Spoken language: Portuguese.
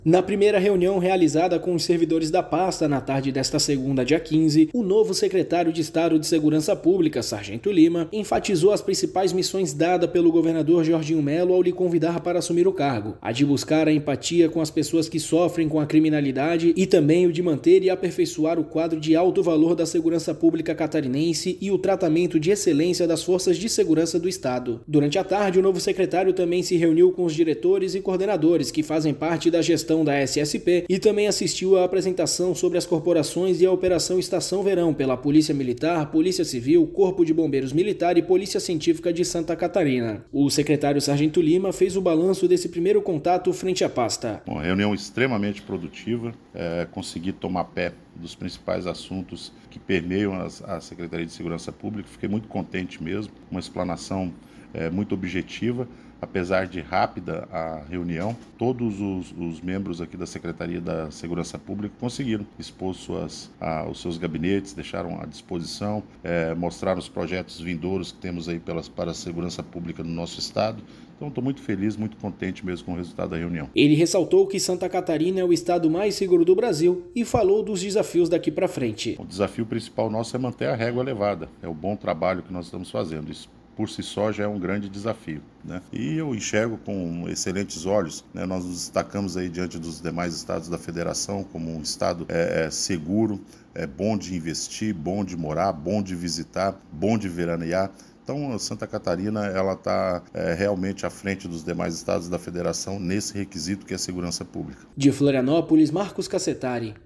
Na primeira reunião realizada com os servidores da pasta na tarde desta segunda, dia 15, o novo secretário de Estado de Segurança Pública, Sargento Lima, enfatizou as principais missões dadas pelo governador Jorginho Melo ao lhe convidar para assumir o cargo: a de buscar a empatia com as pessoas que sofrem com a criminalidade e também o de manter e aperfeiçoar o quadro de alto valor da segurança pública catarinense e o tratamento de excelência das forças de segurança do Estado. Durante a tarde, o novo secretário também se reuniu com os diretores e coordenadores que fazem parte da gestão da SSP e também assistiu à apresentação sobre as corporações e a Operação Estação Verão pela Polícia Militar, Polícia Civil, Corpo de Bombeiros Militar e Polícia Científica de Santa Catarina. O secretário Sargento Lima fez o balanço desse primeiro contato frente à pasta. Uma reunião extremamente produtiva, consegui tomar pé dos principais assuntos que permeiam a Secretaria de Segurança Pública. Fiquei muito contente mesmo, uma explanação muito objetiva. Apesar de rápida a reunião, todos os membros aqui da Secretaria da Segurança Pública conseguiram expor os seus gabinetes, deixaram à disposição, mostraram os projetos vindouros que temos aí para a segurança pública no nosso estado. Então estou muito feliz, muito contente mesmo com o resultado da reunião. Ele ressaltou que Santa Catarina é o estado mais seguro do Brasil e falou dos desafios daqui para frente. O desafio principal nosso é manter a régua elevada, é o bom trabalho que nós estamos fazendo. Isso por si só já é um grande desafio, né? E eu enxergo com excelentes olhos, né? Nós nos destacamos aí diante dos demais estados da federação como um estado seguro, bom de investir, bom de morar, bom de visitar, bom de veranear. Então, Santa Catarina ela está realmente à frente dos demais estados da federação nesse requisito que é a segurança pública. De Florianópolis, Marcos Cassetari.